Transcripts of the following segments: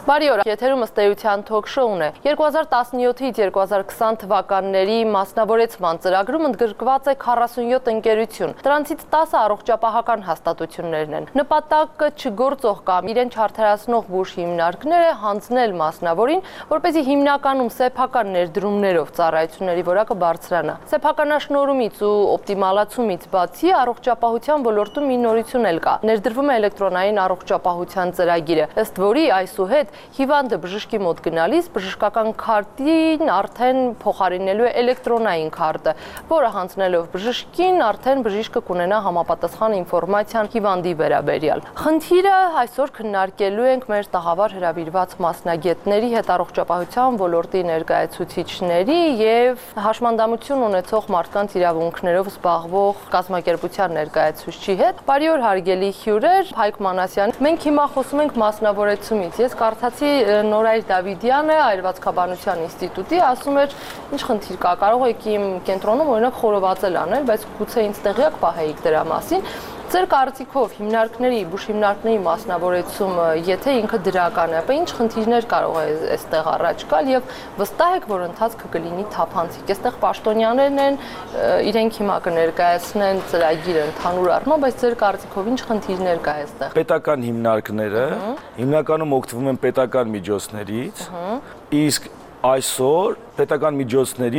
Բարի օր, եթերում ըստ էության թոք-շոուն է։ 2017-ից 2020 թվականների մասնավորեցման ծրագրում ընդգրկված է 47 ընկերություն։ Դրանցից 10 առողջապահական հաստատություններն են։ Նպատակը չգործող կամ իրեն չարդարացնող բուժ հիմնարկները հանձնել մասնավորին, որպեսզի հիմնականում սեփական ներդրումներով ծառայությունների որակը բարձրանա։ Սեփականաշնորհումից ու օպտիմալացումից բացի առողջապահության ոլորտում մի նորություն էլ կա։ Ներդրվում է էլեկտրոնային առողջապահության ծրագիրը, ըստ որի այսուհետ հիվանդը բժշկի մոտ գնալիս բժշկական քարտին արդեն փոխարինելու է էլեկտրոնային քարտը, որը հանձնելով բժշկին արդեն բժիշկը կունենա համապատասխան ինֆորմացիան հիվանդի վերաբերյալ։ Խնդիրը այսօր քննարկելու ենք մեր տաղավար հրավիրված մասնագետների հետ, առողջապահության ոլորտի ներկայացուցիչների եւ հաշմանդամություն ունեցող մարդկանց իրավունքներով զբաղվող կազմակերպության ներկայացուցչի հետ։ Բարի օր, հարգելի հյուրեր, Հայկ Մանասյան։ Մենք հիմա խոսում ենք մասնավորեցումից։ Ես կարծացի Նորայր Դավիդյանը Այրվածքաբանության ինստիտուտի ասում էր, ինչ խնդիր կա, կարող եք իմ կենտրոնում օրինակ խորովածել անել, բայց գուցե ինձ տեղյակ պահեիք դրա մասին։ Ձեր կարծիքով հիմնարկների, բուժ հիմնարկների մասնավորեցումը, եթե ինքը դրական է, ապա ինչ խնդիրներ կարող է այստեղ առաջ գալ եւ վստահ եք, որ ընթացքը կլինի թափանցիկ։ Այստեղ պաշտոնյաներն են, իրենք հիմա կներկայացնեն ծրագիրը ընդհանուր առմամբ, բայց ձեր կարծիքով ինչ խնդիրներ կա այստեղ։ Պետական հիմնարկները հիմնականում օգտվում են պետական միջոցներից, իսկ այսօր պետական միջոցների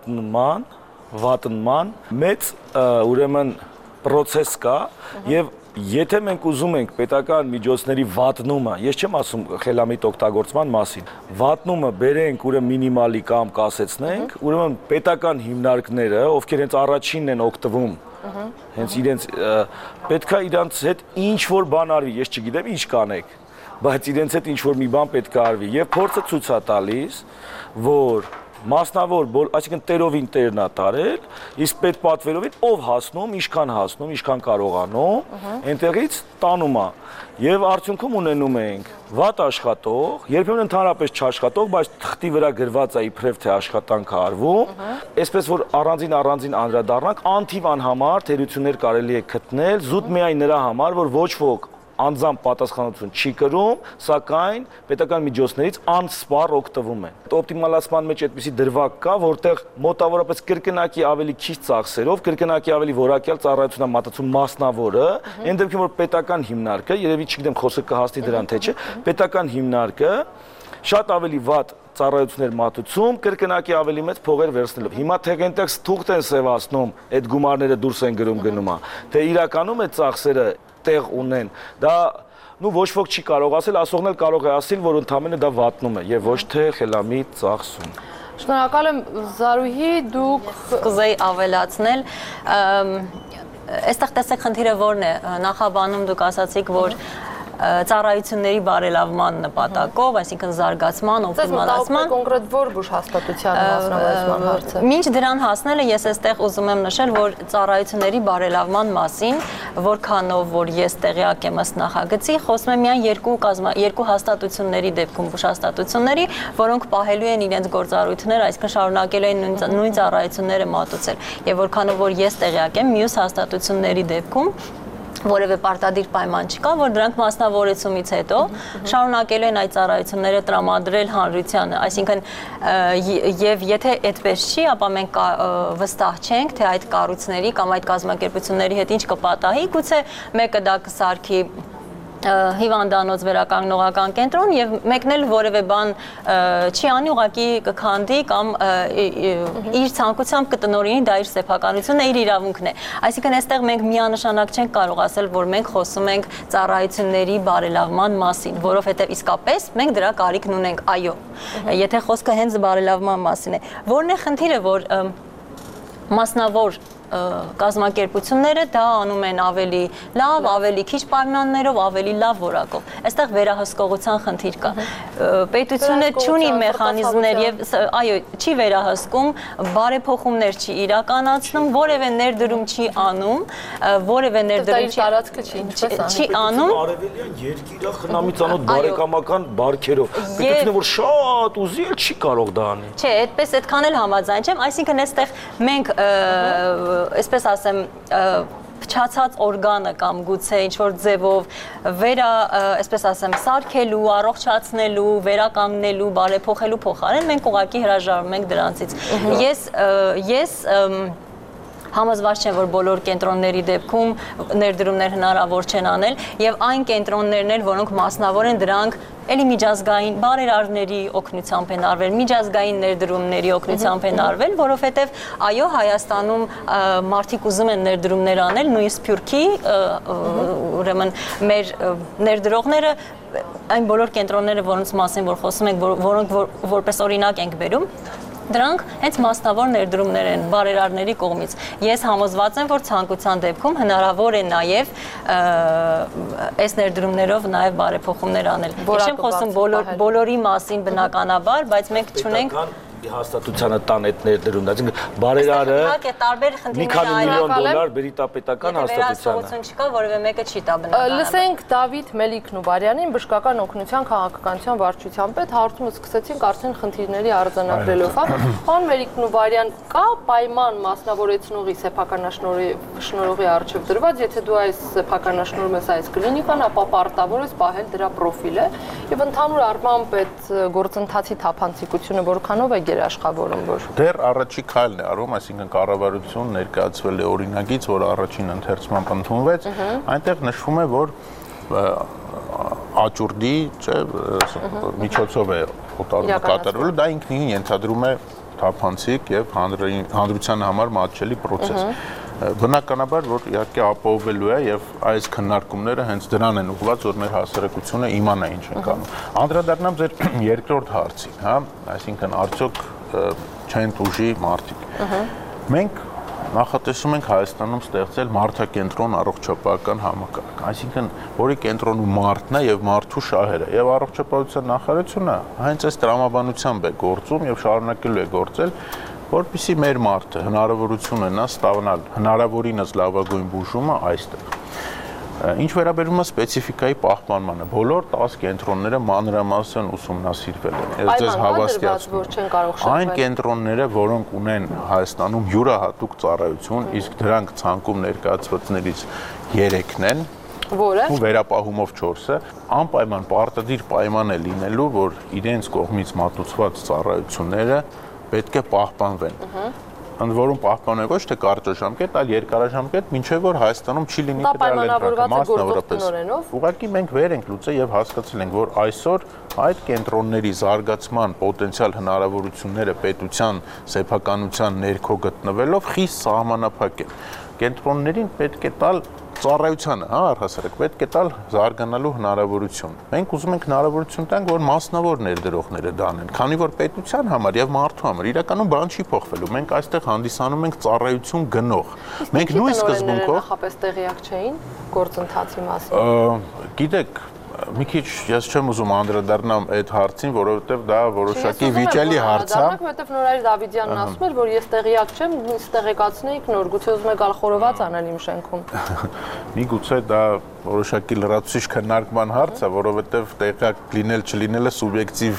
վատնման մեծ ուրեմն process կա եւ եթե մենք ուզում ենք պետական միջոցների վատնումը, ես չեմ ասում խելամիտ օգտագործման մասին, վատնումը բերենք ուրեմն մինիմալի կամ կասեցնենք, ուրեմն պետական հիմնարկները, ովքեր հենց առաջինն են օգտվում, հենց իրենց պետքա իրանց հետ ինչ որ բան արվի, ես չգիտեմ ինչ կանեք, բայց իրենց հետ ինչ որ մի բան պետք է արվի եւ փորձը ցույց է տալիս, որ մասնավոր, այսինքն տերովին տերն է տարել, իսկ պետպատվերովին ով հասնում, ինչքան կարողանում, այնտեղից տանում է։ Եվ արդյունքում ունենում ենք վատ աշխատող, երբեմն ընդհանրապես չաշխատող, բայց թղթի վրա գրված է իբրև թե աշխատանք է արվում, այսպես որ առանձին անդրադառնանք, անթիվ անհամար թերություններ կարելի է գտնել, զուտ միայն նրա համար, որ ոչ ոք անձամբ պատասխանատվություն չի կրում, սակայն պետական միջոցներից անսպառ օգտվում են։ Օպտիմալացման մեջ այդպիսի դրվագ կա, որտեղ մոտավորապես կրկնակի ավելի քիչ ծախսերով, կրկնակի ավելի որակյալ ծառայություն է մատուցում մասնավորը, այն դեպքում որ պետական հիմնարկը, երևի չգիտեմ խոսքը կհասնի դրան թե չէ, պետական հիմնարկը շատ ավելի վատ ծառայություններ մատուցում, կրկնակի ավելի մեծ փողեր վերցնելով։ Հիմա թեղենտեղ թուղթ են սևացնում, այդ գումարները դուրս են գրում գնումա, թե իրականում այդ ծախսերը տեղ ունեն, դա ոչ ոք չի կարող ասել, ասողն էլ կարող է ասել, որ ընդամենը դա վատնում է եւ ոչ թե խելամիտ ծախսում։ Շնորհակալ եմ Զարուհի, դուք կուզեի ավելացնել, այստեղ տեսեք խնդիրը որն է, նախաբանում դուք ասացիք, որ ծառայությունների բարելավման նպատակով, այսինքն զարգացման, օպտիմալացման, կոնկրետ որ բուժ հաստատության մասնավորեցման հարցը։ Մինչ դրան հասնելը ես այստեղ ուզում եմ նշել, որ ծառայությունների բարելավման մասին, որքանով որ ես տեղյակ եմ ըստ նախագծի, խոսում եմ միայն երկու հաստատությունների դեպքում, բուժ հաստատությունների, որոնք պահելու են իրենց գործառույթները, այսինքն շարունակելու են նույն ծառայությունները մատուցել։ Եվ որքանով որ ես տեղյակ եմ, մյուս հաստատությունների դեպքում որևէ պարտադիր պայման չկա, որ դրանք մասնավորեցումից հետո շարունակելու են այդ ծառայությունները տրամադրել հանրությանը, այսինքն եւ եթե այդպես չի, ապա մենք վստահ չենք, թե այդ կառույցների կամ այդ կազմակերպությունների հետ ինչ կպատահի, գուցե մեկը դա կսարքի հիվանդանոց վերականգնողական կենտրոն եւ մեկն էլ որևէ բան չի անի, ուղղակի կքանդի կամ իր ցանկությամբ կտնօրինի, դա իր սեփականությունն է, իր իրավունքն է։ Այսինքն այստեղ մենք միանշանակ չենք կարող ասել, որ մենք խոսում ենք ծառայությունների բարելավման մասին, որովհետեւ իսկապես մենք դրա կարիքն ունենք, այո։ Եթե խոսքը հենց բարելավման մասին է, որն է խնդիրը, որ մասնավոր կազմակերպությունները դա անում են ավելի լավ, ավելի քիչ պայմաններով, ավելի լավ որակով։ Այստեղ վերահսկողության խնդիր կա։ Պետությունը չունի մեխանիզմներ եւ այո, չի վերահսկում, բարեփոխումներ չի իրականացնում, որևէ ներդրում չի անում, որևէ ներդրում չի անում։ Արևելյան երկիրը խնամի ծանոթ բարեկամական բարքերով։ Պետությունը որ շատ ուզի էլ չի կարող դա անի։ Չէ, այդպես այդքան էլ համաձայն չեմ, այսինքն այստեղ մենք այսպես ասեմ, փչացած օրգանը կամ գուցե ինչ որ ձևով այսպես ասեմ, սարքելու, առողջացնելու, վերականգնելու, բարեփոխելու փոխարեն մենք ուղղակի հրաժարվում ենք դրանցից։ Ես համոզված չեմ, որ բոլոր կենտրոնների դեպքում ներդրումներ հնարավոր չեն անել եւ այն կենտրոններն էլ, որոնք մասնավոր են, դրանք էլի միջազգային բարերարների օգնությամբ են արվել, միջազգային ներդրումների օգնությամբ են արվել, որովհետեւ այո, Հայաստանում մարդիկ ուզում են ներդրումներ անել, նույնիսկ Սփյուռքի, ուրեմն մեր ներդրողները այն բոլոր կենտրոնները, որոնց մասին որ խոսում ենք, որոնք որպես օրինակ ենք բերում, դրանք հենց մասնավոր ներդրումներ են բարերարների կողմից։ Ես համոզված եմ, որ ցանկության դեպքում հնարավոր է նաև այս ներդրումներով նաև բարեփոխումներ անել։ Ես չեմ խոսում բոլորի մասին բնականաբար, բայց մենք չունենք հաստատությանը տան այդ ներդրումն, այսինքն բարերարը մի քանի միլիոն դոլար բերիտապետական հաստատությանը չկա, որևէ մեկը չի տա բնականաբար։ Լսենք Դավիթ Մելիք-Նուբարյանին, բժշկական օգնության քաղաքականության վարչության պետ, հարցումը սկսեցինք արդեն խնդիրների արձանագրելով, հա։ Պարոն Մելիք-Նուբարյան, կա պայման մասնավորեցնողի սեփականաշնորհողի առջև դրված, եթե դու այս սեփականաշնորհում ես այս կլինիկան, ապա պարտավոր ես պահել դրա պրոֆիլը եւ ընդհանուր առմամբ այդ գործընթացի թափանցիկությունը որքանով է երաշխավորում, որ դեռ առաջի քայլն է արվում, այսինքն կառավարություն ներկայացվել է օրինագիծ, որը առաջին ընթերցմամբ ընդունվեց, այնտեղ նշվում է, որ աճուրդի, միջոցով է օտարումը կատարվելու, դա ինքնին ենթադրում է թափանցիկ եւ հանրության համար մատչելի պրոցես։ Բնականաբար, որ իհարկե ապահովելու է եւ այս քննարկումները հենց դրան են ուղղված, որ մեր հասարակությունը իմանա ինչ ենք անում։ Անդրադառնամ ձեր երկրորդ հարցին, հա, այսինքն արդյոք չեն տուժի մարդիկ։ Մենք նախատեսում ենք Հայաստանում ստեղծել մարդակենտրոն առողջապահական համակարգ, այսինքն որի կենտրոնում մարդն է եւ մարդու շահերը, եւ առողջապահության նախարարությունը հենց այս տրամաբանությամբ է գործում եւ շարունակելու է գործել, որպեսզի մեր մարդը հնարավորություն ունենա ստանալ հնարավորինս լավագույն բուժումը այստեղ։ Ինչ վերաբերում է սպეციფიკայի պահպանմանը, բոլոր 10 կենտրոնները մանրամասն ուսումնասիրվել են։ Ես ձեզ հավաստիացնում եմ։ Այն կենտրոնները, որոնք ունեն Հայաստանում յուրահատուկ ծառայություն, իսկ դրանք ցանկում ներկայացվածներից 3-ն են, որը ու վերապահումով 4-ը, անպայման պարտադիր պայման է լինելու, որ իրենց կողմից մատուցված ծառայությունները պետք է պահպանվեն։ Ընդ որում պահպանվել ոչ թե կարճաժամկետ, այլ երկարաժամկետ, մինչև որ Հայաստանում չի լինի դրա ենթակա մասնավորապես։ Ուղղակի մենք վեր ենք լուծել եւ հասկացել ենք, որ այսօր այդ կենտրոնների զարգացման պոտենցիալ հնարավորությունները պետության սեփականության ներքո գտնվելով խիստ սահմանափակ են։ Կենտրոններին պետք է տալ ծառայությանը, հա, առհասարակ պետք է տալ զարգանալու հնարավորություն։ Մենք ուզում ենք հնարավորություն տանք, որ մասնավոր ներդրողները դա անեն, քանի որ պետության համար եւ մարդու համար իրականում բան չի փոխվելու։ Մենք այստեղ հանդիսանում ենք ծառայություն գնող։ Մենք նույն սկզբունքով նախապես տեղյակ չէին գործընթացի մասին։ Գիտեք, մի քիչ ես չեմ ուզում անդրադառնամ այդ հարցին, որովհետև դա որոշակի վիճելի հարց է։ Որովհետև Նորայր Դավիթյանն ասում էր, որ ես տեղյակ չեմ, ինձ տեղեկացնեիք նոր, գուցե ուզում եք գալխորոված անել իմ շենքում։ Միգուցե դա որոշակի լրացուցիչ քննարկման հարց է, որովհետև տեղյակ լինել չլինելը սուբյեկտիվ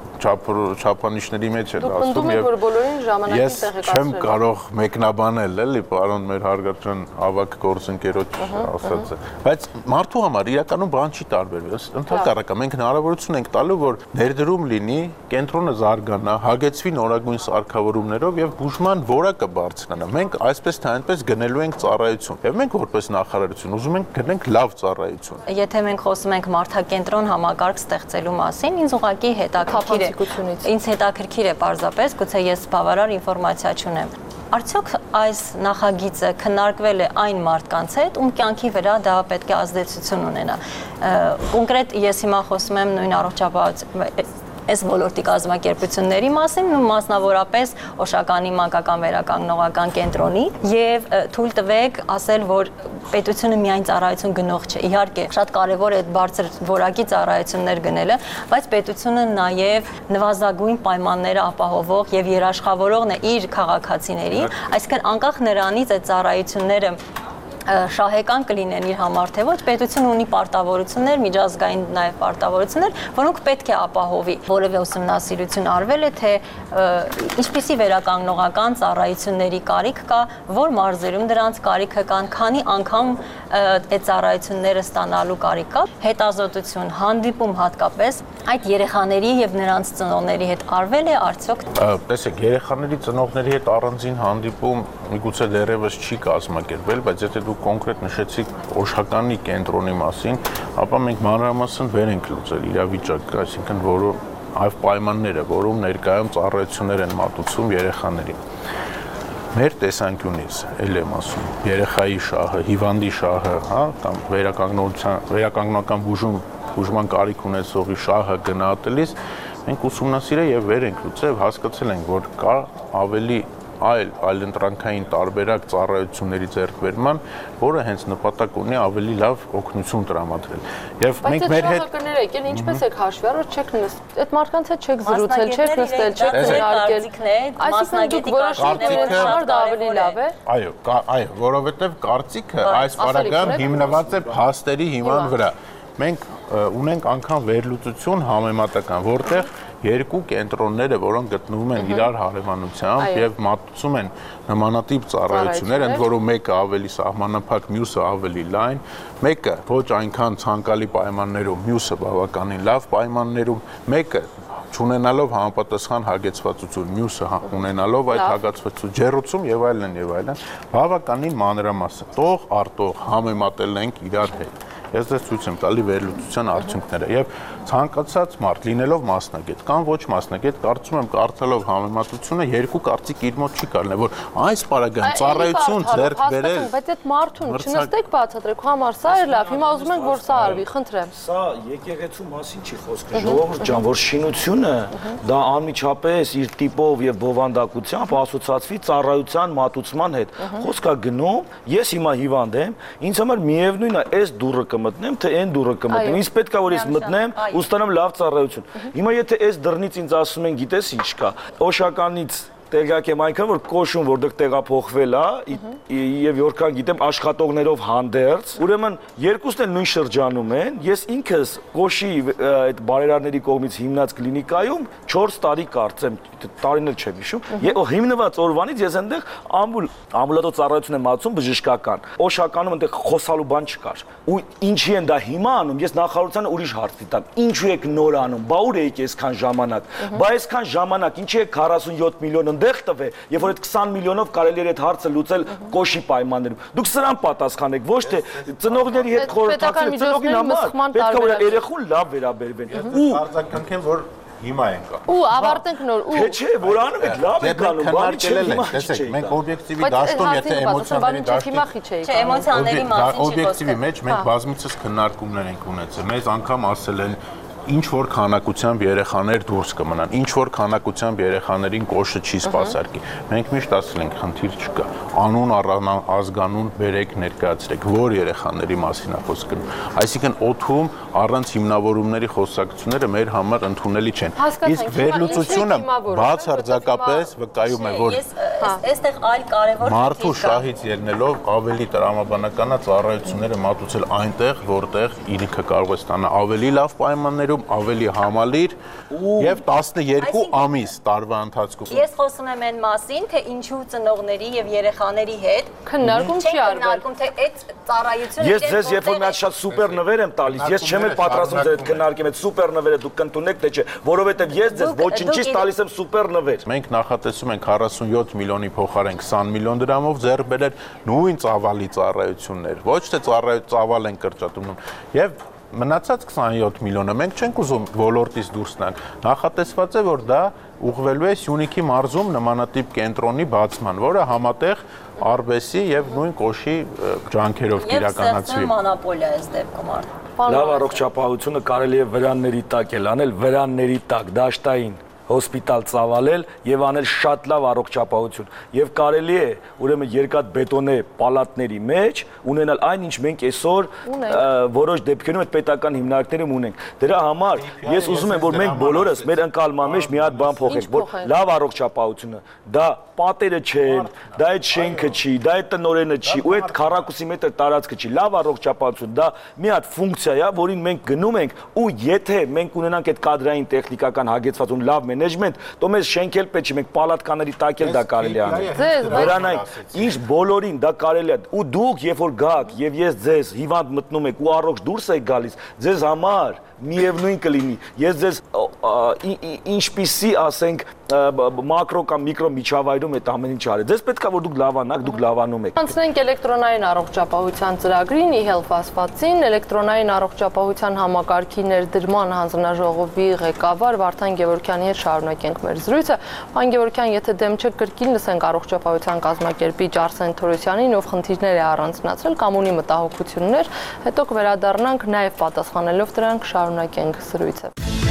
չափանիշների մեջ է դասում եւ ես չեմ կարող մեկնաբանել, էլի, պարոն մեր հարգարժան ավագ գործընկերոջ ասածը, բայց մարդու համար իրականում բան չի տարբերվում։ Ընդհանրապես մենք հնարավորություն ենք տալու, որ ներդրում լինի, կենտրոնը զարգանա, հագեցվի նորագույն սարքավորումներով եւ բուժման որակը բարձրանա։ Մենք այսպես թե այնպես գնելու ենք ծառայություն եւ մենք որպես նախարարություն ուզում ենք գնենք լավ ծառայություն։ Եթե մենք խոսում ենք մարդակենտրոն համակարգ ստեղծելու մասին, ինձ ուղղակի հետաքրքիր է պարզապես, գուցե ես բավարար ինֆորմացիա չունեմ։ Արդյոք այս նախագիծը քննարկվել է այն մարդկանց հետ, ում կյանքի վրա դա պետք է ազդեցություն ունենա։ Կոնկրետ ես հիմա խոսում եմ նույն առողջապահության այս ոլորտի կազմակերպությունների մասին ու մասնավորապես Օշականի մանկական վերականգնողական կենտրոնի եւ թույլ տվեք ասել, որ պետությունը միայն ծառայություն գնող չէ։ Իհարկե, շատ կարեւոր է այդ բարձր որակի ծառայություններ գնելը, բայց պետությունը նաեւ նվազագույն պայմանները ապահովող եւ երաշխավորողն է իր քաղաքացիներին, այսինքն անկախ նրանից այդ ծառայությունները շահեկան կլինեն իր համար, թե ոչ, պետությունը ունի պարտավորություններ, միջազգային նաև պարտավորություններ, որոնք պետք է ապահովի։ Որևէ ուսումնասիրություն արվել է, թե ինչպիսի վերականգնողական ծառայությունների կարիք կա, որ մարզերում դրանց կարիքը կան, քանի անգամ այդ ծառայությունները ստանալու կարիք կա, հետազոտություն, հանդիպում հատկապես այդ երեխաների եւ նրանց ծնողների հետ արվել է արդյոք։ Տեսեք, երեխաների ծնողների հետ առանձին հանդիպում միգուցե դեռևս չի կազմակերպվել, բայց եթե դուք կոնկրետ նշեցիք Օշականի կենտրոնի մասին, ապա մենք մանրամասն վեր ենք լուծել իրավիճակը, այսինքն որում այլ պայմանները, որում ներկայում ծառայություններ են մատուցում երեխաներին։ Մեր տեսանկյունից, ել եմ ասում, երեխայի շահը, հիվանդի շահը, հա, կամ վերականգնական բուժման կարիք ունեցողի շահը գնահատելիս մենք ուսումնասիրել եւ վեր ենք լուծել, հասկացել ենք, որ կա ավելի այլընտրանքային տարբերակ ծառայությունների ձեռքբերման, որը հենց նպատակ ունի ավելի լավ օգնություն տրամադրել։ Եվ մենք մեր հետ կներեք, եկել ինչպես եք հաշվի առել, չեք նստել, այդ մարդկանց հետ չեք զրուցել, չեք նստել, չեք քննարկել։ Այսինքն դուք որոշել եք համար դա ավելի լավ է։ Այո, որովհետև կարծիքը այս պարագայում հիմնված է փաստերի հիման վրա։ Մենք ունենք անգամ վերլուծություն համեմատական, որտեղ երկու կենտրոնները, որոնք գտնվում են իրար հարևանությամբ եւ մատուցում են նմանատիպ ծառայություններ, ընդ որում մեկը ավելի սահմանափակ, մյուսը ավելի լայն, մեկը ոչ այնքան ցանկալի պայմաններում, մյուսը բավականին լավ պայմաններում, մեկը չունենալով համապատասխան հագեցվածություն, մյուսը ունենալով այդ հագեցվածություն, ջեռուցում եւ այլն, բավականին մանրամասն, տող արտող համեմատել ենք իրար հետ։ Ես դες ցույց եմ տալի վերլուծության արդյունքները եւ ցանկացած մարդ լինելով մասնագետ կամ ոչ մասնագետ կարծում եմ կարդալով համեմատությունը երկու կարծիք իր մոտ չի կարողանալ որ այս պարագայում ծառայություն ձեռք բերել բայց այդ մարդուն չնստեք բացատրեք համար սա է լավ հիմա ուզում ենք որ սա արվի խնդրեմ սա եկեղեցու մասին չի խոսքը ժողովուրդ ջան որ շինությունը դա անմիջապես իր տիպով եւ բովանդակությամբ ասոցացվի ծառայության մատուցման հետ խոսքա գնում ես հիմա հիվանդ եմ ինձ համար միևնույնն է այս դուրը կմտնեմ, թե այն դուրը կմտնեմ։ Ինձ պետք է որ ես մտնեմ ու ստանամ լավ ծառայություն։ Հիմա եթե այս դռնից ինձ ասում են, գիտես ինչ կա, Օշականից տեղյակ եմ այնքան որ կոշում որտեղ տեղափոխվել է եւ որքան գիտեմ աշխատողներով հանդերձ ուրեմն երկուսն էլ նույն շրջանում են ես ինքս կոշի այդ բարերարների կողմից հիմնած կլինիկայում 4 տարի կարծեմ տարին էլ չեմ հիշում եւ հիմնված օրվանից ես այնտեղ ամբուլատոր ծառայություն եմ մատուցում բժշկական Օշականում այնտեղ խոսալու բան չկար ու ինչի են դա հիմա անում ես նախարարությանը ուրիշ հարց դիտամ ինչու եք նոր անում բա ուր եք այսքան ժամանակ բա այսքան ժամանակ ինչի եք 47 միլիոն դեղ տվե, եւ որ այդ 20 միլիոնով կարելի է այդ հարցը լուծել կոշի պայմաններում։ Դուք սրան պատասխանեք, ոչ թե ծնողների հետ խորհրդացնել, ծնողին համար պետք է որ երեխուն լավ վերաբերվեն։ Ու արձագանքեմ, որ հիմա ենք։ Ու ավարտենք նոր ու Թե չէ, որ անում եք լավ եք անում, բանի չէ հիմա։ Տեսեք, մենք օբյեկտիվի դաշտում, եթե էմոցիաների դաշտում, չէ, էմոցիաների մասին չի օբյեկտիվի մեջ մենք բազմիցս քննարկումներ ենք ունեցել։ Մեզ անգամ ասել են ինչ որ քանակությամբ երեխաներ դուրս կմնան, ինչ որ քանակությամբ երեխաներին կոշը չի սպասարկի։ Մենք միշտ ասել ենք, խնդիր չկա։ Անուն ազգանուն բերեք ներկայացրեք, որ երեխաների մասին է խոսքը։ Այսինքն օդում առանց հիմնավորումների խոսակցությունները մեր համար ընդունելի չեն։ Իսկ վերլուծությունը բացարձակապես վկայում է, որ այստեղ այլ կարևոր մարդու շահից ելնելով ավելի տրամաբանական ծառայությունները մատուցել այնտեղ, որտեղ ինքը կարող է ստանալ ավելի լավ պայմաններում ավելի համալիր եւ 12 ամիս տարվա ընթացքում։ Ես խոսում եմ այն մասին, թե ինչու ծնողների եւ երեխաների հետ քննարկում չի արվել։ Քննարկում թե այդ ծառայությունը Ես ձեզ երբ որ մի հատ շատ սուպեր նվեր եմ տալիս, ես չեմ պատրաստում ձեր հետ քննարկեմ այդ սուպեր նվերը դուք կընդունեք թե չէ, որովհետեւ ես ձեզ ոչինչից տալիս եմ սուպեր նվեր։ Մենք նախատեսում ենք 47 միլիոնի փոխարեն 20 միլիոն դրամով ձեռք բերել նույն ծավալի ծառայություններ, ոչ թե ծավալ են կրճատում եւ մնացած 27 միլիոնը մենք չենք ուզում ոլորտից դուրս տանք։ Նախատեսված է, որ դա ուղղվելու է Սյունիքի մարզում նմանատիպ կենտրոնի բացման, որը համատեղ Արբեսի եւ նույն կոշի ջանքերով կիրականացվի։ Եվ մոնոպոլիա այս դեպքում արդեն։ Լավ առողջապահությունը կարելի է վրանների տակ էլ անել, վրանների տակ, դաշտային։ հոսպիտալ ծավալել եւ անել շատ լավ առողջապահություն։ Եվ կարելի է ուրեմն երկաթ բետոնե պալատների մեջ ունենալ այն ինչ մենք այսօր որոշ դեպքերում այդ պետական հիմնարկներում ունենք։ Դրա համար ես ուզում եմ որ մենք բոլորս մեր ընկալման մեջ մի հատ բան փոխենք, որ լավ առողջապահությունը դա պատերը չեն, դա այդ շենքը չի, դա այդ տնօրենը չի, ու այդ քառակուսի մետր տարածքը չի, լավ առողջապահություն, դա մի հատ ֆունկցիա է, որին մենք գնում ենք, ու եթե մենք ունենանք այդ կադրային տեխնիկական հագեցված ու լավ մենեջմենտ, તો մեզ շենքել պետք չի, մենք պալատկաների տակ էլ դա կարելի է անել։ Վրանային, ինչ բոլորին դա կարելի է, ու դուք երբ որ գաք եւ ես ձեզ հիվանդ մտնում եք ու առողջ դուրս եք գալիս, ձեզ համար միևնույն կլինի։ Ես ձեզ ինչպիսի ասենք մակրո կամ միկրո միջավայրում այդ ամեն ինչ արել։ Ձեզ պետք է որ դուք լավանաք, դուք լավանում եք։ Անցնենք էլեկտրոնային առողջապահության ծրագրին, e-health ասվածին, էլեկտրոնային առողջապահության համակարգի ներդրման հանձնաժողովի ղեկավար Վարդան Գևորգյանի հետ շարունակենք մեր զրույցը։ Պարոն Գևորգյան, եթե դեմ չեք, կրկին լսենք առողջապահության կազմակերպիչ Արսեն Թորոսյանին, ով խնդիրներ է առանձնացրել կամ ունի մտահոգություններ, հետո կվերադառնանք նաև պատասխանելով դրանք շարունակենք զրույցը։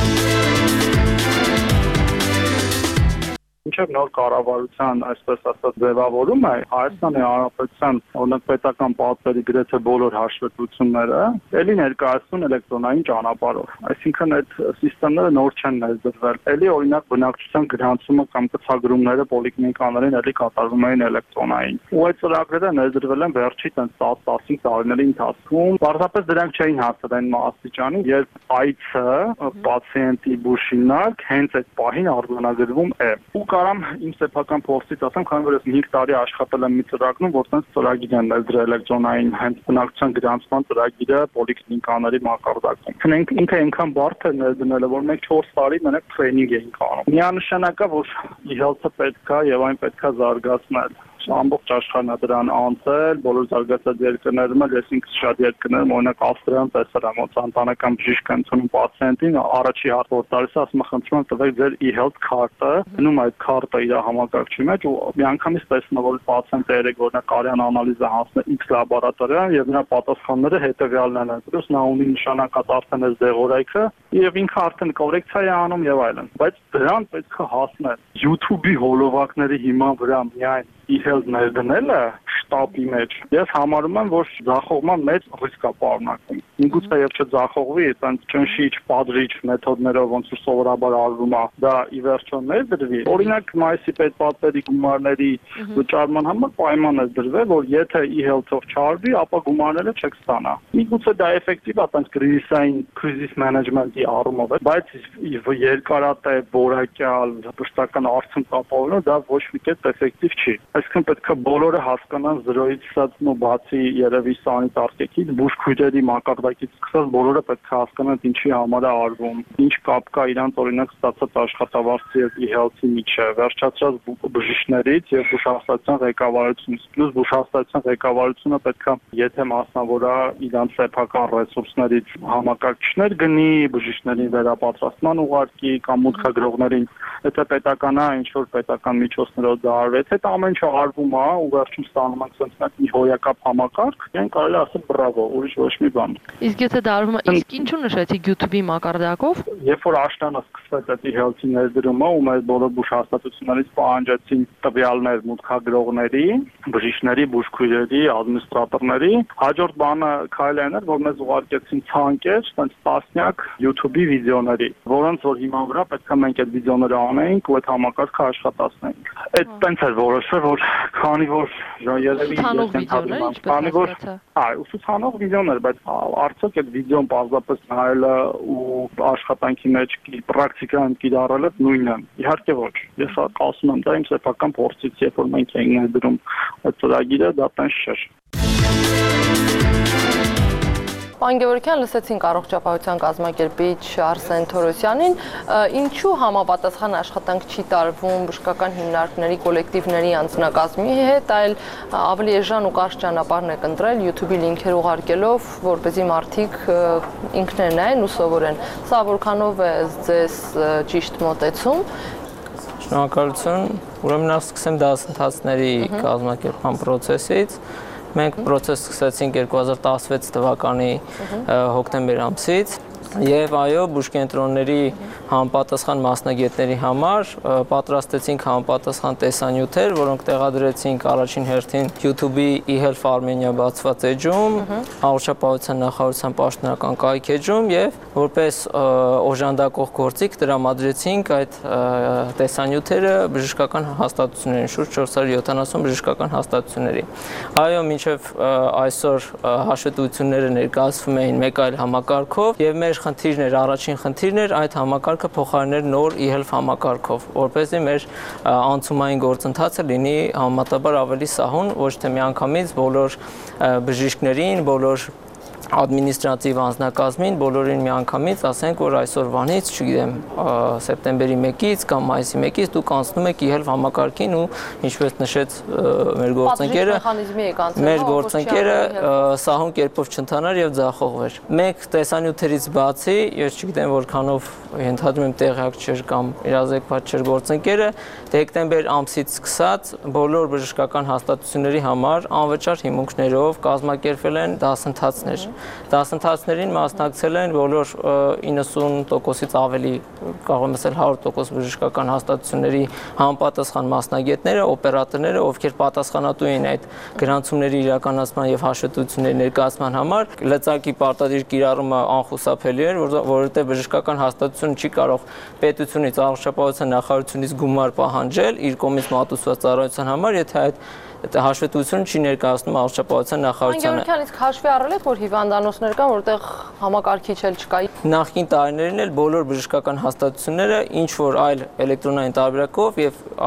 Մինչև նոր կառավարության, այսպես ասած, ձևավորումը Հայաստանի Հանրապետության օրինակ պետական պատվերի գրեթե բոլոր հաշվետվությունները ելի ներկայացնում էլեկտրոնային ճանապարհով։ Այսինքն այդ համակարգերը նոր չեն ներդրվել։ Ելի օրինակ բնակչության գրանցումը կամ կցագրումները պոլիկլինիկաներին ելի կատարվում էին էլեկտրոնային։ Ու այդ ծրագրերը ներդրվել են վերջի 10-15 տարիների ընթացքում։ Պարզապես դրանք չէին հասել այն աստիճանին, երբ այցը պացիենտի բուժինակ հենց այդ պահին արձանագրվում է։ Ու կարամ իմ սեփական փորձից ասեմ, քանի որ ես 5 տարի աշխատել եմ մի ծրագրում, որտեղ ծրագիր են ներդրել էլեկտրոնային հենց բնակչության գրանցման ծրագիրը պոլիկլինիկաների մակարդակում։ Ինքը այնքան բարդ է ներդնելը, որ մենք 4 տարի մենակ տրեյնինգ էինք անում։ Միանշանակ է, որ e-health-ը պետք է եւ այն պետք է զարգացնել։ Ամբողջ աշխարհն է դրան անցել, բոլոր զարգացած երկրներում էլ, ես ինքս շատ երկրներում, օրինակ Ավստրիան տեսել եմ, ոնց ընտանեկան բժիշկ են ցնում պացիենտին, առաջի հարկով տալիս է, ասում է խնդրում եմ տվեք ձեր e-health քարտը, դնում այդ քարտը իր համակարգչի մեջ ու միանգամից տեսնում է, որ պացիենտը երեք օրինակ արյան անալիզը հանձնել X լաբորատորիա եւ նրա պատասխանները հետեւյալն են, plus նա ունի նշանակած արդեն այս դեղորայքը եւ ինքը արդեն կորեկցիա է անում եւ այլն, բայց դրան պետք է հասնել YouTube-ի հոլովակների հիման վրա միայն e-health ներդնելը շտապի մեջ։ Ես համարում եմ, որ ձախողման մեծ ռիսկ է պարունակում։ Միգուցե եւ չձախողվի, այդպես ճնշիչ, պատրիչ մեթոդներով ոնց որ սովորաբար արվում է, դա ի վերջո ներդրվի։ Օրինակ մայիսի պետպատվերի գումարների վճարման համար պայման է դրվել, որ եթե e-health-ով չարվի, ապա գումարները չեք ստանա։ Միգուցե դա էֆեկտիվ է, այդպես crisis management-ի առումով է, բայց երկարատև, որակյալ, բժշկական արդյունք ապահովելու դա ոչ մի կերպ էֆեկտիվ չի։ Այսինքն պետք է բոլորը հասկանան 0-ից ստացնու բացի երևի սանիտար կեքից, բուժքույրերի մակարդակից սկսած բոլորը պետք է հասկանան ինչի համար է արվում, ինչ կապ կա իրանց օրինակ ստացած աշխատավարձի եւ e-health-ի միջեւ, վերջացած բժիշկներից եւ բուժհաստատության ղեկավարությունից, պլյուս բուժհաստատության ղեկավարությունը պետք է եթե մասնավորա իրանց սեփական ռեսուրսներից համակարգիչներ գնի, բժիշկներին վերապատրաստման ուղարկի կամ մուտքագրողներին, եթե պետական է, ինչ որ պետական միջոցներով դա արվեց, այդ ամեն ինչը արվում է ու վերջում ստանում ենք sense մի հոյակապ համակարգ, այն կարելի ասել բրավո, ուրիշ ոչ մի բան։ Իսկ եթե դա արվում է, իսկ ինչու նշեցի YouTube-ի մակարդակով։ Երբ որ աշնանը սկսվեց այդ e-health-ի ներդրումը, ու մեր բոլոր բուժհաստատություններից պահանջեցին տվյալներ մուտքագրողների, բժիշկների, բուժքույրերի, ադմինիստրատորների, հաջորդ բանը քայլն էր, որ մեզ ուղարկեցին ցանկեր, sense տասնյակ YouTube-ի վիդեոների, որոնց որ հիմա վրա պետք է մենք այդ վիդեոները անեինք ու այդ համակարգը աշխատացնեինք։ Այդ տենց էր որոշվել, որ քանի որ երևի քանի որ ուսուցանող վիդեոներ, բայց արդյոք այդ վիդեոն պարզապես նայելը ու աշխատանքի մեջ պրակտիկան կիրառելը նույնն է։ Իհարկե ոչ։ Ես ասում եմ դա իմ սեփական փորձից, երբ որ մենք ենք ներդրում այդ ծրագիրը, դա տենց չէր։ Պարոն Գևորգյան, լսեցինք առողջապահության կազմակերպիչ Արսեն Թորոսյանին, ինչու համապատասխան աշխատանք չի տարվում բժշկական հիմնարկների կոլեկտիվների անձնակազմի հետ, այլ ավելի էժան ու կարճ ճանապարհն եք ընտրել YouTube-ի լինքեր ուղարկելով, որպեսզի մարդիկ ինքներն նայեն ու սովորեն։ Սա որքանով է ձեզ ճիշտ մոտեցում։ Շնորհակալություն։ Ուրեմն նախ սկսեմ դասընթացների կազմակերպման process-ից։ Մենք process սկսեցինք 2016 թվականի հոկտեմբեր ամսից։ Եվ այո, բուժկենտրոնների համապատասխան մասնագետների համար պատրաստեցինք համապատասխան տեսանյութեր, որոնք տեղադրեցինք առաջին հերթին YouTube-ի eHealth Armenia բացված էջում, Առողջապահության նախարարության պաշտոնական կայք էջում եւ որպես օժանդակող գործիք տրամադրեցինք այդ տեսանյութերը բժշկական հաստատություններին, շուրջ 470 բժշկական հաստատությունների։ Այո, մինչև այսօր հաշվետվությունները ներկայացվում էին մեկ այլ համակարգով եւ մեր առաջին խնդիրն էր այդ համակարգը փոխարինել նոր eHealth համակարգով, որպեսզի մեր անցումային գործընթացը լինի համեմատաբար ավելի սահուն, ոչ թե միանգամից բոլոր բժիշկներին, բոլոր ադմինիստրատիվ անձնակազմին բոլորին միանգամից ասենք, որ այսօրվանից, չգիտեմ, սեպտեմբերի 1-ից կամ մայիսի 1-ից դուք անցնում եք eHealth համակարգին ու ինչպես նշեց մեր գործընկերը սահուն կերպով չընթանար եւ ձախողվեր։ Մեկ տեսանյութերից բացի, ես չգիտեմ որքանով ենթադրում եմ տեղյակ չէր կամ իրազեկված չէր գործընկերը, դեկտեմբեր ամսից սկսած բոլոր բժշկական հաստատությունների համար անվճար հիմունքներով կազմակերպվել են դասընթացներ։ Դասընթացներին մասնակցել են բոլոր 90%-ից ավելի, կարող եմ ասել 100% բժշկական հաստատությունների համապատասխան մասնագետները, օպերատորները, ովքեր պատասխանատու էին այդ գրանցումների իրականացման եւ հաշվետվությունների ներկայացման համար, լծակի պարտադիր կիրառումը անխուսափելի էր, որովհետեւ բժշկական հաստատությունը չի կարող պետությունից, առողջապահության նախարարությունից գումար պահանջել իր կողմից մատուցված ծառայության համար, եթե այդ հաշվետվությունը չի ներկայացնում առողջապահության նախարարությանը։ Անգերությանից հաշվի առել եք, որ հիվանդանոցներ կան, որտեղ համակարգիչ էլ չկա։ Նախկին տարիներին էլ բոլոր բժշկական հաստատությունները ինչ որ այլ էլեկտրոնային տարբերակով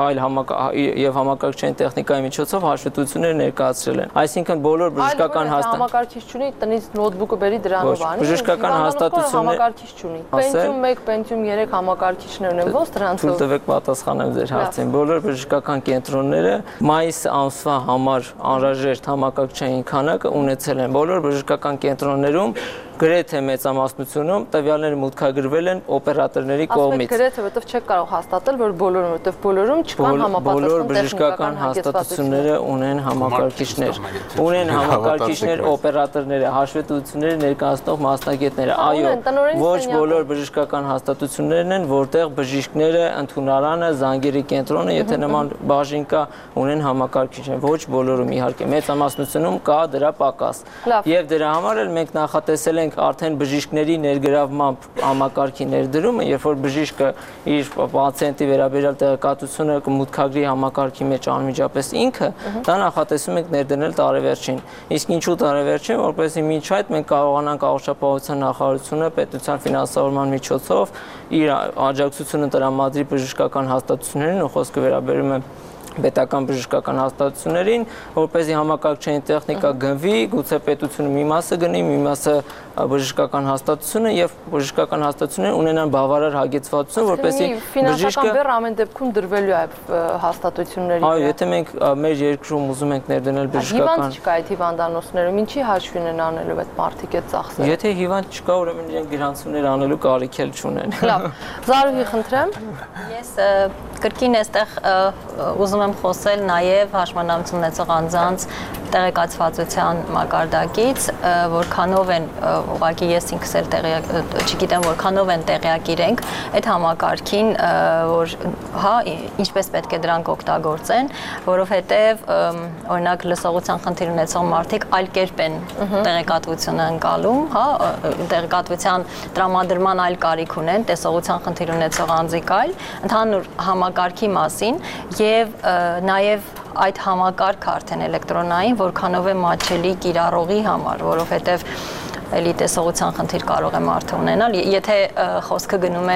եւ համակարգչային տեխնիկայի միջոցով հաշվետվություններ ներկայացրել են։ Այսինքն բոլոր բժշկական համակարգիչ չունի, տնից նոթբուկը բերի դրանով անի։ Բժշկական հաստատությունները համակարգիչ չունի։ Pentium 1, Pentium 3 համակարգիչներ ունեն, ո՞ց դրանցով։ Թույլ տվեք պատասխանեմ ձեր հարցին։ Բոլոր բժշկական կենտրոնները մայիս ամսվա համար անհրաժեշտ համակարգչային քանակը ունեցել են։ Բոլոր բժշկական կենտրոններում գրեթե մեծամասնությունում տվյալները մուտքագրվել են օպերատորների կողմից։ Գրեթե, որովհետև չեք կարող հաստատել, որ բոլորում, որովհետև բոլորում չկան համապատասխան բոլոր բժշկական հաստատությունները ունեն համակարգիչներ, ունեն համակարգիչներ, օպերատորները, հաշվետվությունները ներկայացնող մասնագետները։ Այո, ոչ բոլոր բժշկական հաստատություններն են, որտեղ բժիշկները, ընդունարանը, զանգերի կենտրոնը, եթե նման բաժին կա, ունեն համակարգիչներ։ Ոչ բոլորում իհարկե, մեծամասնությունում կա դրա պակաս։ Եվ դրա համար էլ մենք նախատեսել ենք արդեն բժիշկների ներգրավմամբ համակարգի ներդրումը, երբ որ բժիշկը իր պացիենտի վերաբերյալ տեղեկատվությունը կմուտքագրի համակարգի մեջ անմիջապես ինքը, դա նախատեսում ենք ներդնել տարեվերջին։ Իսկ ինչու տարեվերջին, որպեսզի մինչ այդ մենք կարողանանք առողջապահության նախարարությունը պետության ֆինանսավորման միջոցով իր աջակցությունը տրամադրի բժշկական հաստատություններին, ու խոսքը վերաբերում է պետական բժշկական հաստատություններին, որպեսզի համակարգչային տեխնիկա գնվի, գուցե պետությունը մի մասը գնի, մի մասը բժշկական հաստատությունը եւ բժշկական հաստատությունները ունենան բավարար հագեցվածություն, որպեսզի ֆինանսական բեռ ամեն դեպքում դրվելու է հաստատությունների։ Այո, եթե մենք մեր երկրում ուզում ենք ներդնել բժշկական։ Հիվանդ չկա այդ հիվանդանոցներում, ինչի հաշվին են անելու այդ մարդիկ այդ ծախսերը։ Եթե հիվանդ չկա, ուրեմն իրենք գրանցումներ անելու կարիք էլ չունեն։ Լավ, Զարուհի, խնդրեմ։ Ես կրկին այստեղ ուզում եմ խոսել նաև հաշվանդամություն ունեցող անձանց տեղեկացվածության մակարդակից, որքանով են, ուղղակի ես ինքս էլ չգիտեմ որքանով են տեղյակ իրենք այդ համակարգին, որ հա ինչպես պետք է դրանք օգտագործեն, որովհետև օրինակ լսողության խնդիր ունեցող մարդիկ այլ կերպ են տեղեկատվությունը ընկալում, հա, տեղեկատվության տրամադրման այլ կարիք ունեն, տեսողության խնդիր ունեցող անձիկ այլ, ընդհանուր համակարգի մասին եւ նաև այդ համակարգը արդեն էլեկտրոնային որքանով է մատչելի կիրառողի համար, որովհետև էլի տեսողության խնդիր կարող է մարդը ունենալ, եթե խոսքը գնում է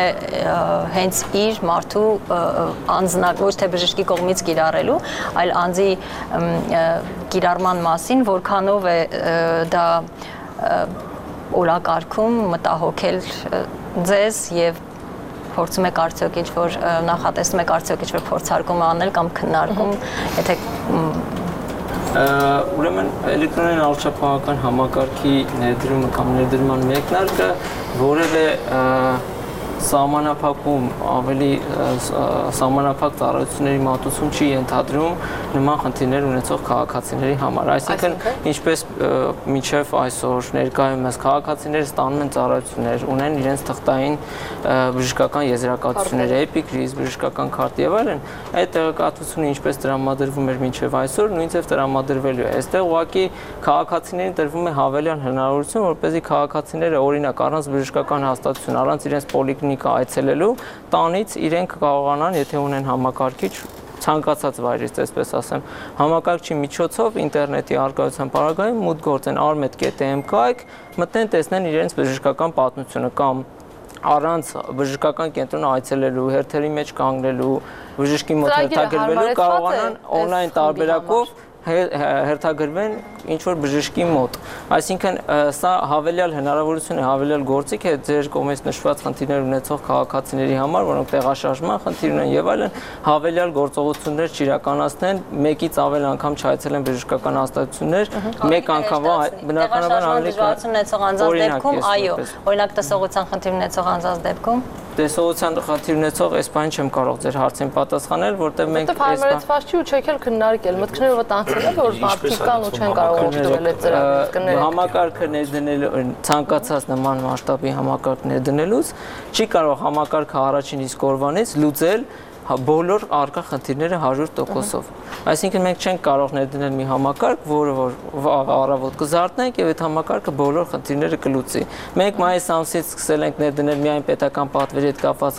հենց իր մարդու անձնակ, ոչ թե բժշկի կողմից կիրառելու, այլ անձի կիրառման մասին, որքանով է դա օրակարգում մտահոգել ձեզ եւ փորձում եք արդյոք ինչ-որ նախատեսում եք արդյոք ինչ-որ փորձարկում անել կամ քննարկում, եթե ուրեմն էլեկտրոնային առողջապահական համակարգի ներդրումը կամ ներդրման մեկնարկը որևէ սահմանափակում ավելի սահմանափակ ծառայությունների մատուցում չի ենթադրում նման խնդիրներ ունեցող քաղաքացիների համար։ Այսինքն, ինչպես մինչև այսօր ներկայումս քաղաքացիները ստանում են ծառայություններ, ունեն իրենց թղթային բժշկական եզրակացություններ, էպիկրիզ, բժշկական քարտ եւ այլն, այդ տեղեկատվությունը ինչպես տրամադրվում էր մինչև այսօր, նույնպես տրամադրվելու է։ Այստեղ ուղղակի քաղաքացիներին տրվում է հավելյալ հնարավորություն, որպեսզի քաղաքացիները օրինակ առանց բժշկական հաստատություն, առանց իրենց պոլիկլինիկա այցելելու, տանից իրենք կարողանան, եթե ունեն համակարգիչ, ցանկացած վայրից, այսպես ասեմ, համակարգչի միջոցով ինտերնետի առկայության պարագայում մուտք գործեն armed.am կայք, մտնեն, տեսնեն իրենց բժշկական պատմությունը կամ առանց բժշկական կենտրոն այցելելու, հերթերի մեջ կանգնելու, բժշկի մոտ հերթագրվելու կարողանան on-line տարբերակով հերթագրվեն ինչ-որ բժշկի մոտ։ Այսինքն սա հավելյալ հնարավորություն է, հավելյալ գործիք է ձեր կողմից նշված խնդիրներ ունեցող քաղաքացիների համար, որոնք տեղաշարժման խնդիր ունեն եւ այլն, հավելյալ գործողություններ չիրականացնեն, մեկից ավել անգամ չայցելեն բժշկական հաստատություններ, մեկ անգամվա բնականաբար ավելի ունեցող անձանց դեպքում, այո, օրինակ տեսողության խնդիր ունեցող անձանց դեպքում տեսողության խնդիր ունեցող այս բանը չեմ կարող ձեր հարցին պատասխանել, որտեղ մենք հարմարեցված չի ու չեք էլ քննարկել, մտքները վտանգել է, որ մարդիկ կան ու չեն կարող օգտվել այդ ծրագրերից։ Համակարգը ներդնելու ցանկացած նման մասշտաբի համակարգ ներդնելուց չի կարող համակարգը առաջին իսկ օրվանից լուծել բոլոր առկա խնդիրները 100%-ով։ Այսինքն մենք չենք կարող ներդնել մի համակարգ, որը որ առավոտ կզարթնենք եւ այդ համակարգը բոլոր խնդիրները կլուծի։ Մենք մայիս ամսից սկսել ենք ներդնել միայն պետական պատվերի հետ կապված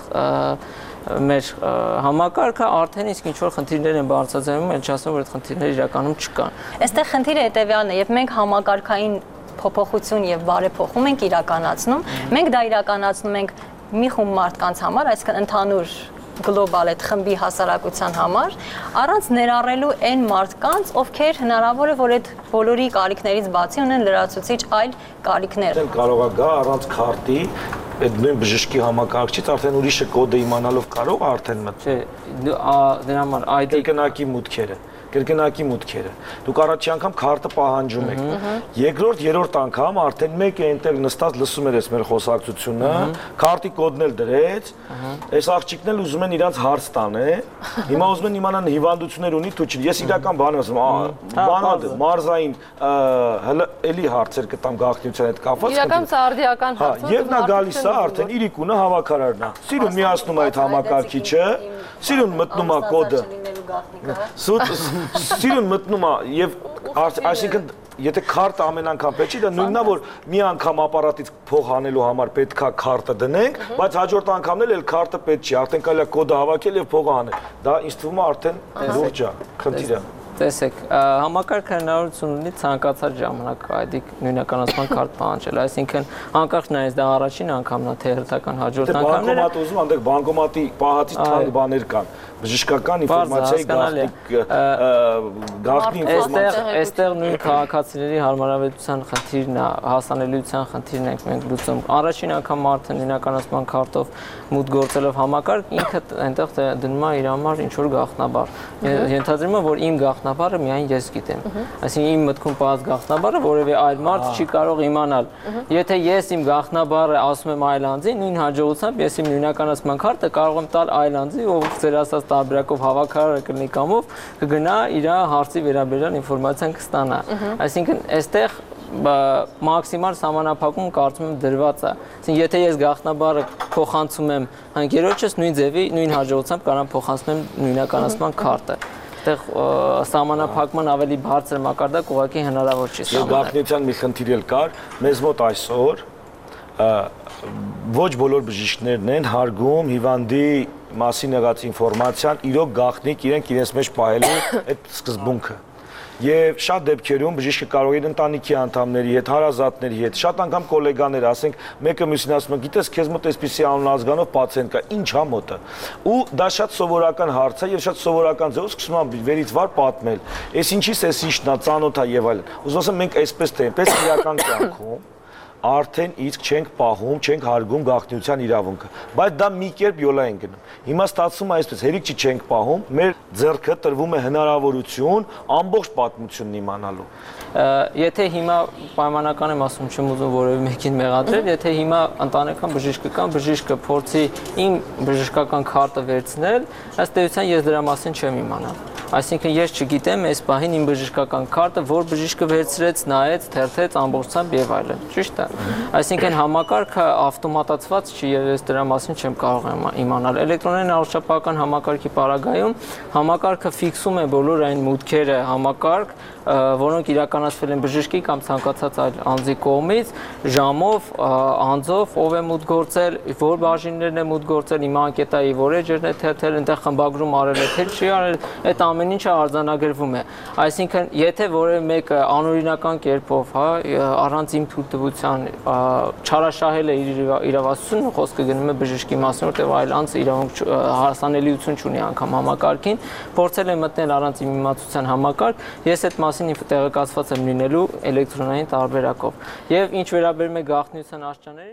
մեր համակարգը, արդեն իսկ ինչ որ խնդիրներ են բարձրացնում, ել չասեմ, որ այդ խնդիրները իրականում չկան։ Այստեղ խնդիրը հետեւյալն է, երբ մենք համակարգային փոփոխություն եւ բարեփոխում ենք իրականացնում, մենք դա իրականացնում ենք մի խումբ մարդկանց համար, այսինքն ընդհանուր գլոբալ այդ խմբի հասարակության համար, առանց ներառելու այն մարդկանց, ովքեր հնարավոր է, որ այդ բոլորի կարիքներից բացի ունեն լրացուցիչ այլ կարիքներ։ Կարող է գա առանց քարտի, այդ նույն բժշկի համակարգչից արդեն ուրիշը կոդը իմանալով կարող է արդեն մտնել։ Դրա համար ID կրկնակի մուտքերը։ Դուք առաջի անգամ քարտը պահանջում եք։ Երկրորդ, երրորդ անգամ արդեն մեկ է այնտեղ նստած լսում էր մեր խոսակցությունը, քարտի կոդն էլ դրեց, այս աղջիկն էլ ուզում են իրանց հարց տանե։ Հիմա ուզում են իմանան հիվանդություններ ունի, თუ չի։ Ես իրական բան ասում, բանալ մարզային էլի հարցեր կտամ գաղտնիության հետ կապված։ Իրական սարդիական հարց։ Եվ նա գալիս է արդեն իրիկունը հավաքարարն է։ Սիրուն միացնում է այդ համակարգիչը, սիրուն մտնում է կոդը։ Սիրուն մտնում է եւ այսինքն եթե քարտը ամեն անգամ պետք չի, դա նույնն է, որ մի անգամ ապարատից փող հանելու համար պետքա քարտը դնենք, բայց հաջորդ անգամն էլ քարտը պետք չի, արդեն կարելի է կոդը հավաքել եւ փողը հանել։ Դա ինձ թվում է արդեն լուրջ է, խնդիր է։ Տեսեք, համակարգը հնարավորություն ունի ցանկացած ժամանակ ID նույնականացման քարտ պահանջել, այսինքն անկախ նայած դա առաջին անգամն է, թե հերթական հաջորդ անգամները։ Բանկոմատ ուզում, այնտեղ բանկոմատի պահածից թանկ բաներ կան, բժշկական ինֆորմացիայի գաղտնի ինֆորմացիա։ Այստեղ նույն քաղաքացիների հարմարավետության խնդիրն է, հասանելիության խնդիրն ենք մենք լուծում։ Առաջին անգամ մարդը նույնականացման քարտով մուտք գործելով համակարգ, ինքը այնտեղ դնում է իր համար ինչ որ գաղտնաբար։ Ենթադրում եմ, որ իմ գաղտնաբարը միայն ես գիտեմ։ Այսինքն իմ մտքում պահած գաղտնաբարը որևէ այլ մարդ չի կարող իմանալ։ Եթե ես իմ գաղտնաբարը ասում եմ այլ անձի, նույն հաջողությամբ ես իմ նույնականացման քարտը կարող եմ տալ այլ անձի, ով ձեր ասած տարբերակով հավաքարարը կլինի կամով, կգնա իր հարցի վերաբերյալ ինֆորմացիան կստանա։ Այսինքն այստեղ մաքսիմալ սահմանափակում կարծում եմ դրված է։ Այսինքն եթե ես գաղտնաբարը փոխանցում եմ ընկերոջս նույն ձևի, նույն հաջողությամբ կարող եմ փոխանցեմ նույնականացման քարտը։ Այդտեղ սահմանափակման ավելի բարձր մակարդակ ուղղակի հնարավոր չի սահմանել։ Եվ գաղտնիության մի խնդիր էլ կար, մեզ մոտ այսօր ոչ բոլոր բժիշկներն են հարգում հիվանդի մասին եղած ինֆորմացիան իրոք գաղտնիք իրենց մեջ պահելու այդ սկզբունքը։ Եվ շատ դեպքերում բժիշկը կարող է ընտանիքի անդամների հետ, հարազատների հետ, շատ անգամ գոլեգաներ, ասենք, մեկը մյուսին ասում է, գիտես, քեզ մոտ այսպիսի անուն ազգանով պացիենտ կա, ինչ հա մոտը։ Ու դա շատ սովորական հարց է եւ շատ սովորական ձևով սկսում եմ վերից վար պատմել։ Այս ինչի՞ս էս ինչն է, ծանոթ է եւ այլն։ Ուզում ասեմ, մենք այսպես թե այնպես իրական կյանքում արդեն իսկ չենք պահում, չենք հարգում գաղտնիության իրավունքը, բայց դա մի կերպ յոլա են գնում։ Հիմա ստացվում է այսպես, հերիք չի չենք պահում, մեր ձեռքը տրվում է հնարավորություն ամբողջ պատմությունն իմանալու։ Եթե հիմա պայմանական եմ ասում, չեմ ուզում որևէ մեկին մեղադրել, եթե հիմա ընտանեկան բժիշկը կամ բժիշկը փորձի իմ բժշկական քարտը վերցնել, ըստ էության ես դրա մասին չեմ իմանա։ Այսինքն ես չգիտեմ այս պահին իմ բժշկական քարտը որ բժիշկը վերցրեց, նայեց, թերթեց ամբողջությամբ եւ այլն։ Ճիշտ է։ Այսինքն համակարգը ավտոմատացված չի եւ ես դրա մասին չեմ կարող իմանալ։ Էլեկտրոնային առողջապահական համակարգի պարագայում համակարգը ֆիքսում է բոլոր այն մուտքերը համակարգ, որոնք իրականացվել են բժշկի կամ ցանկացած այլ անձի կողմից, ժամով, անձով, ով է մուտք գործել, որ բաժիններն է մուտք գործել, իմ անկետայի որ էջերն է թերթել, այնտեղ խմբագրում արել է, թե չի արել, այդ ամեն ինչը արձանագրվում է։ Այսինքն, եթե որևէ մեկը անօրինական կերպով, առանց իմ թույլտվության չարաշահել է իր իրավասությունը, խոսքը գնում է բժշկի մասին, որտեղ այլ անձ իրավունք հասանելիություն չունի անգամ համակարգին, փորձել է մտնել առանց իմ իմացության համակարգ, ես այդ մասին տեղեկացված եմ լինելու էլեկտրոնային տարբերակով։ Եվ ինչ վերաբերում է գաղտնիության աստիճաններին